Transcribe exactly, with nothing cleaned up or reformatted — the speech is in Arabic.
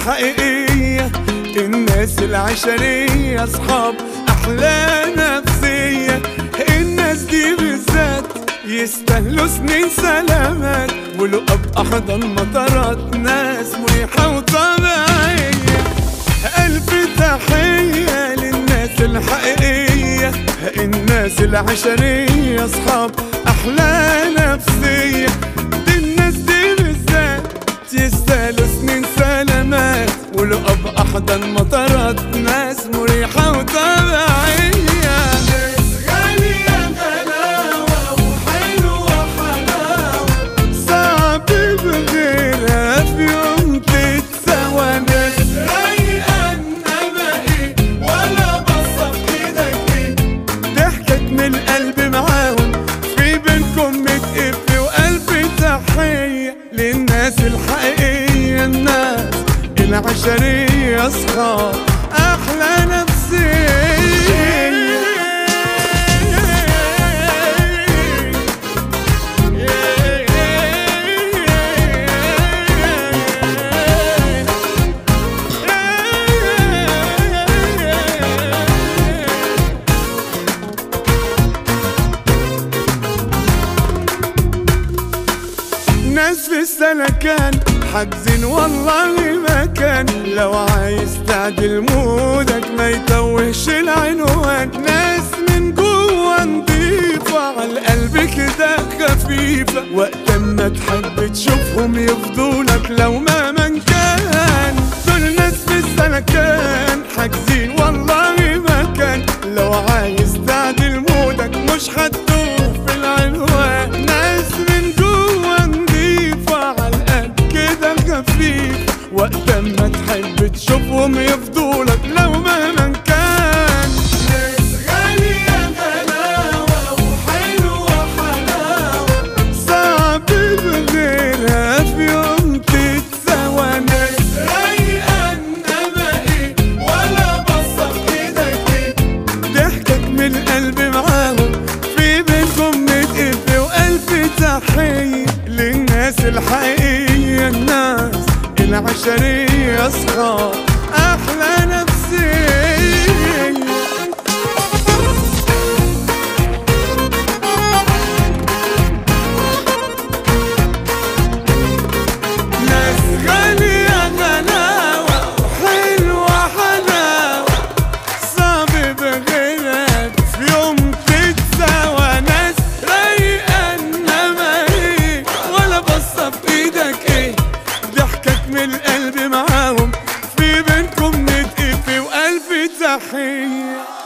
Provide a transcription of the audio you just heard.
الحقيقية، الناس العشرية أصحاب أحلى نفسية. الناس دي بالذات يستاهلوا سنين سلامات ولقب أحضن مطارات، ناس مريحة وطبيعية. ألف تحية للناس الحقيقية، الناس العشرية أصحاب أحلى نفسية. الناس دي بالذات يستاهلوا سنين سلامات ولقب أحضن مطارات، ناس مريحة وطبيعية. ناس غالية غلاوة وحلوة حلاوة، صعب بغيرها في يوم تتساوى. ناس رايقة إنما إيه ولا بصة في إيدك إيه، ضحكت من القلب معاهم، في بينكم متقف. وألف تحية للناس الحقيقية، الناس العشرية أصحاب أحلى نفسية. ناس في السلكان حاجزين والله مكان، لو عايز تعدل مودك ما يتوهش العنوان. ناس من جوه نضيفة عالقلب كده خفيفة، وقت ما تحب تشوفهم يفضولك لو ما من كان. دول ناس في السلكان حاجزين والله مكان، لو عايز تعدل مودك مش هتدوخ في العنوان. ناس من جوه نضيفة عالقلب كده خفيف، وقت ما تحب تشوفهم يفضولك لو مهما كان. ناس غالية غلاوة وحلوة حلاوة، صعب بغيرها في يوم تتساوى. ناس رايقة إنما إيه ولا بصة في إيدك إيه، ضحكك من القلب معاهم، في بينكم متقف. وألف تحية للناس الحقيقية، الناس العشرية أصحاب أحلى نفسية. ناس غالية غلاوة وحلوة حلاوة، صعب بغيرها في يوم تتساوى. ناس رايقة إنما إيه ولا بصة في إيدك إيه، ضحكك من القلب معاهم، في بينكم نتقف. وألف تحية.